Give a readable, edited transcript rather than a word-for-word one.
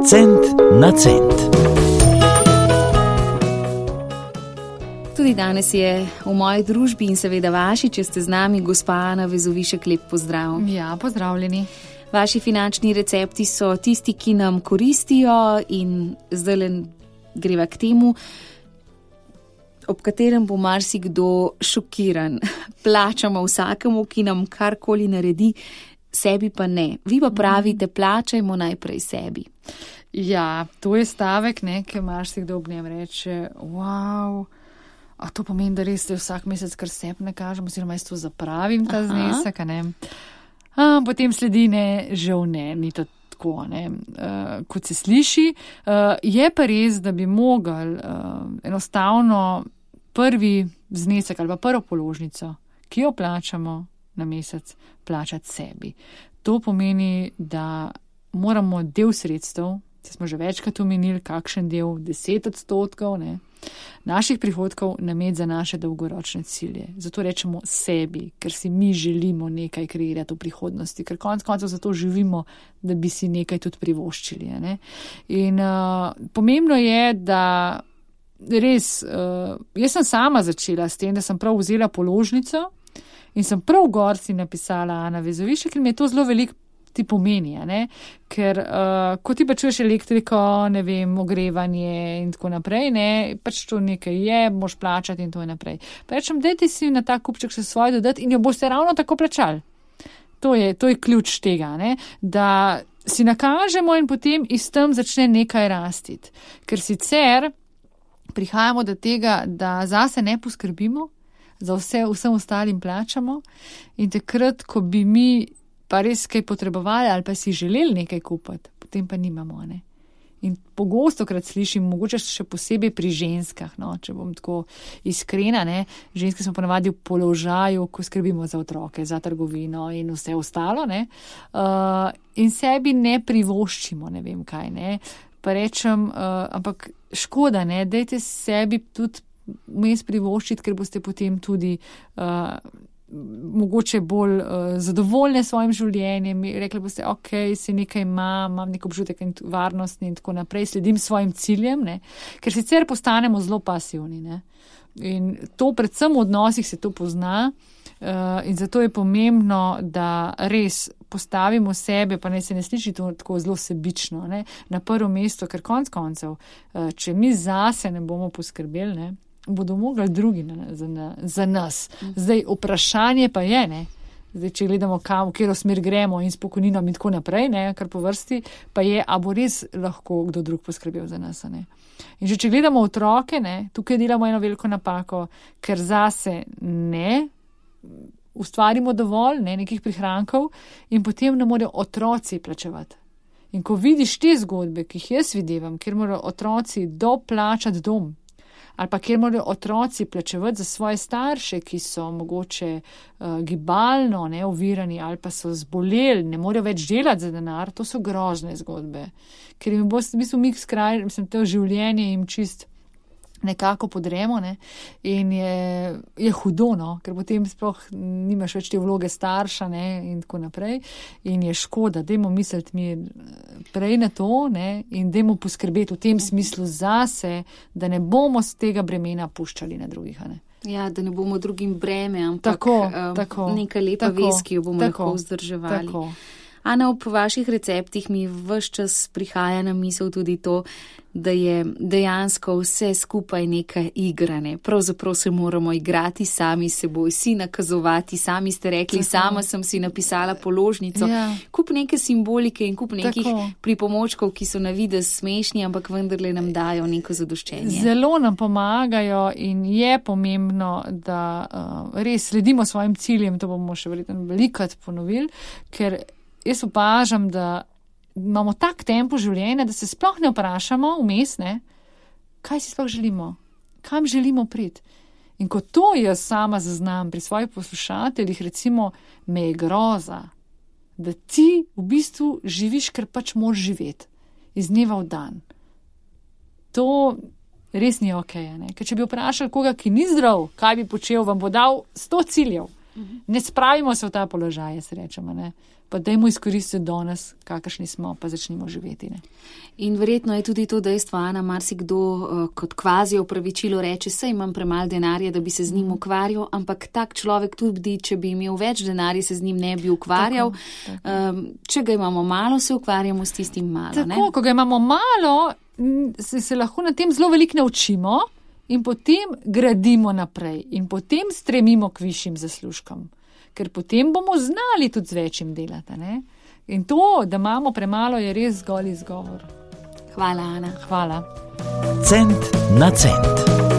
Cent na cent. Tudi danes je v moji družbi in seveda vaši, če ste z nami, gospa Ana Vezovišek, lep pozdrav. Ja, pozdravljeni. Vaši finančni recepti so tisti, ki nam koristijo in zdaj greva k temu, ob katerem bo marsikdo šokiran. Plačamo vsakemu, ki nam karkoli naredi, sebi pa ne. Vi pa pravite, plačajmo najprej sebi. Ja, to je stavek, ki marsikdo ob njem reče, wow, a to pomeni, da res vsak mesec kar sebi ne kažem, oziroma jaz to zapravim ta znesek, ne. Potem sledi žal ni to tako, kot se sliši. Je pa res, da bi mogli enostavno prvi znesek ali pa prvo položnico, ki jo plačamo na mesec, plačati sebi. To pomeni, da moramo del sredstev, se smo že večkrat omenili, kakšen del, 10% naših prihodkov nameniti za naše dolgoročne cilje. Zato rečemo sebi, ker si mi želimo nekaj kreirati v prihodnosti, ker konec koncev zato živimo, da bi si nekaj tudi privoščili. In pomembno je, da res, jaz sem sama začela s tem, da sem prav vzela položnico in sem prav gor si napisala Ana Vezovišek, ker mi je to zelo veliko ti pomeni, ker ko ti pa čuješ elektriko, ogrevanje in tako naprej, pač to nekaj je, moš plačati in to naprej. Pa rečem, dajte si na ta kupček še svoje dodati in jo boste ravno tako plačali. To je ključ tega, da si nakažemo in potem iz tem začne nekaj rastiti. Ker sicer prihajamo do tega, da zase ne poskrbimo, za vsem ostalim plačamo in takrat, ko bi mi pa res kaj potrebovali ali pa si želeli nekaj kupiti, potem pa nimamo. In pogostokrat slišim, mogoče še posebej pri ženskah, če bom tako iskrena, ženske smo ponavadi v položaju, ko skrbimo za otroke, za trgovino in vse ostalo, in sebi ne privoščimo, ne vem kaj, pa rečem, ampak škoda, dajte sebi tudi vmes privoščiti, ker boste potem tudi mogoče bolj zadovoljne s svojim življenjem, rekli boste, ok, si nekaj imam nek občutek varnostni in tako naprej, sledim svojim ciljem, ker sicer postanemo zelo pasivni. In to predvsem v odnosih se to pozna in zato je pomembno, da res postavimo sebe, pa naj se ne sliši to tako zelo sebično, na prvo mesto, ker konec koncev, če mi zase ne bomo poskrbeli, bodo mogli drugi za nas. Zdaj, vprašanje pa je, zdaj, če gledamo, v katero smer gremo in s pokojninom in tako naprej, kar po vrsti, pa je, a bo res lahko kdo drug poskrbel za nas. In že če gledamo otroke, tukaj delamo eno veliko napako, ker zase ne ustvarimo dovolj nekih prihrankov in potem ne morejo otroci plačevati. In ko vidiš te zgodbe, ki jih jaz videvam, kjer morajo otroci doplačati dom, ali pa kjer morajo otroci plačevati za svoje starše, ki so mogoče gibalno ovirani ali pa so zboleli, ne morejo več delati za denar, to so grozne zgodbe. Ker jim bo v bistvu to življenje jim čist nekako podremo, in je hudo, ker potem sploh nimaš več te vloge starša, in tako naprej. In je škoda, dajmo misliti mi prej na to, in dajmo poskrbeti v tem smislu zase, da ne bomo z tega bremena puščali na drugih, Ja, da ne bomo drugim breme, ampak neka lepa vez, ki jo bomo lahko vzdrževali. Tako. Ana, ob vaših receptih mi ves čas prihaja na misel tudi to, da je dejansko vse skupaj neka igra. Pravzaprav se moramo igrati sami s seboj, si nakazovati, sami ste rekli, sama sem si napisala položnico. Ja. Kup neke simbolike in kup nekih pripomočkov, ki so na videz smešni, ampak vendarle nam dajo neko zadoščenje. Zelo nam pomagajo in je pomembno, da res sledimo svojim ciljem, to bomo še verjetno velikokrat ponovili, ker jaz opažam, da imamo tak tempo življenja, da se sploh ne vprašamo vmes, kaj si sploh želimo, kam želimo priti. In ko to jaz sama zaznam pri svojih poslušateljih, recimo, me je groza, da ti v bistvu živiš, ker pač moraš živeti, iz dneva v dan. To res ni okej, Ker če bi vprašali koga, ki ni zdrav, kaj bi počel, vam bo dal 100 ciljev. Ne spravimo se v ta položaj, se rečemo, ne. Pa dajmo izkoristiti danes, kakršni smo, pa začnimo živeti. Ne. In verjetno je tudi to dejstvo, Ana, marsikdo kot kvazi opravičilo reče, saj imam premalo denarja, da bi se z njim ukvarjal, ampak tak človek tudi, če bi imel več denarja, se z njim ne bi ukvarjal. Tako. Če ga imamo malo, se ukvarjamo s tistim malo. Tako, ne? Ko ga imamo malo, se lahko na tem zelo veliko naučimo in potem gradimo naprej in potem stremimo k višjim zaslužkom. Ker potem bomo znali tudi z večjim delati. Ne? In to, da imamo premalo, je res zgolj izgovor. Hvala, Ana. Hvala. Cent na cent.